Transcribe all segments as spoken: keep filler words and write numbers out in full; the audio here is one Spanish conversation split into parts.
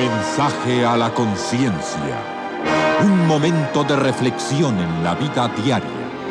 Mensaje a la conciencia. Un momento de reflexión en la vida diaria.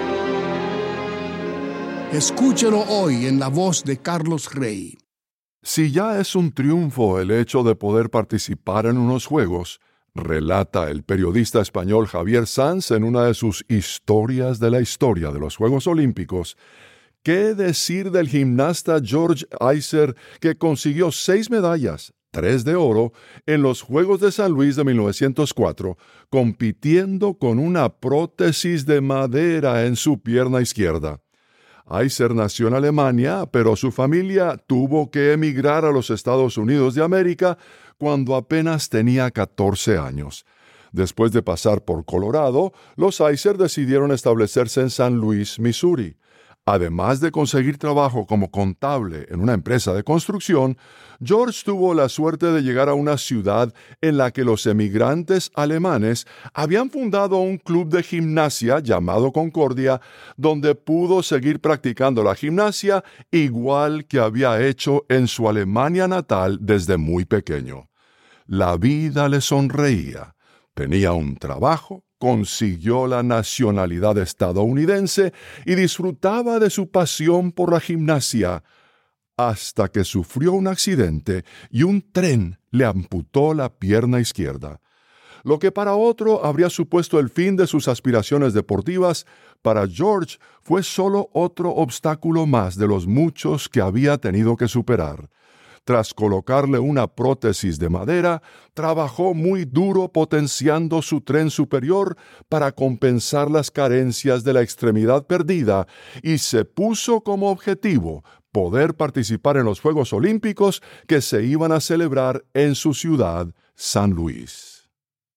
Escúchelo hoy en la voz de Carlos Rey. Si ya es un triunfo el hecho de poder participar en unos Juegos, relata el periodista español Javier Sanz en una de sus historias de la historia de los Juegos Olímpicos, ¿qué decir del gimnasta George Iser, que consiguió seis medallas, tres de oro, en los Juegos de San Luis de mil novecientos cuatro, compitiendo con una prótesis de madera en su pierna izquierda? Iser nació en Alemania, pero su familia tuvo que emigrar a los Estados Unidos de América cuando apenas tenía catorce años. Después de pasar por Colorado, los Iser decidieron establecerse en San Luis, Missouri. Además de conseguir trabajo como contable en una empresa de construcción, George tuvo la suerte de llegar a una ciudad en la que los emigrantes alemanes habían fundado un club de gimnasia llamado Concordia, donde pudo seguir practicando la gimnasia igual que había hecho en su Alemania natal desde muy pequeño. La vida le sonreía. Tenía un trabajo, consiguió la nacionalidad estadounidense y disfrutaba de su pasión por la gimnasia, hasta que sufrió un accidente y un tren le amputó la pierna izquierda. Lo que para otro habría supuesto el fin de sus aspiraciones deportivas, para George fue solo otro obstáculo más de los muchos que había tenido que superar. Tras colocarle una prótesis de madera, trabajó muy duro potenciando su tren superior para compensar las carencias de la extremidad perdida y se puso como objetivo poder participar en los Juegos Olímpicos que se iban a celebrar en su ciudad, San Luis.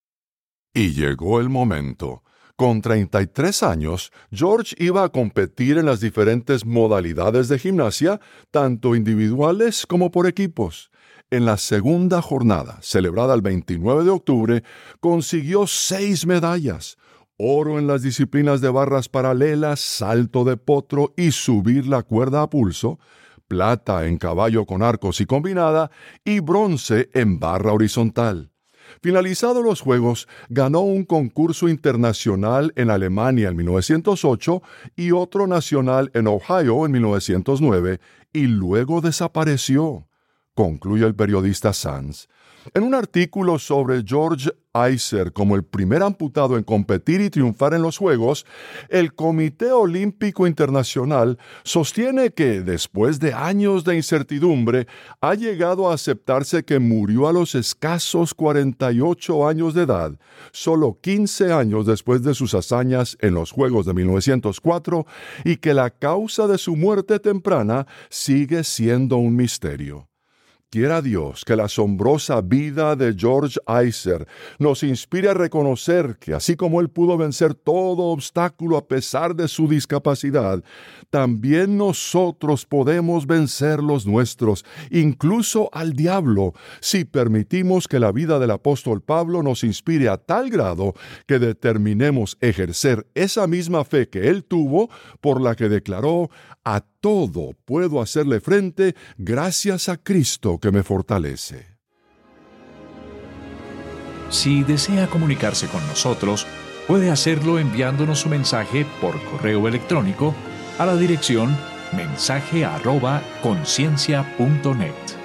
Y llegó el momento. Con treinta y tres años, George iba a competir en las diferentes modalidades de gimnasia, tanto individuales como por equipos. En la segunda jornada, celebrada el veintinueve de octubre, consiguió seis medallas: oro en las disciplinas de barras paralelas, salto de potro y subir la cuerda a pulso, plata en caballo con arcos y combinada, y bronce en barra horizontal. Finalizados los Juegos, ganó un concurso internacional en Alemania en mil novecientos ocho y otro nacional en Ohio en mil novecientos nueve, y luego desapareció, concluye el periodista Sanz. En un artículo sobre George Iser como el primer amputado en competir y triunfar en los Juegos, el Comité Olímpico Internacional sostiene que, después de años de incertidumbre, ha llegado a aceptarse que murió a los escasos cuarenta y ocho años de edad, solo quince años después de sus hazañas en los Juegos de mil novecientos cuatro, y que la causa de su muerte temprana sigue siendo un misterio. Quiera Dios que la asombrosa vida de George Iser nos inspire a reconocer que, así como él pudo vencer todo obstáculo a pesar de su discapacidad, también nosotros podemos vencer los nuestros, incluso al diablo, si permitimos que la vida del apóstol Pablo nos inspire a tal grado que determinemos ejercer esa misma fe que él tuvo, por la que declaró: a todo puedo hacerle frente gracias a Cristo que me fortalece. Si desea comunicarse con nosotros, puede hacerlo enviándonos su mensaje por correo electrónico a la dirección mensaje arroba conciencia punto net.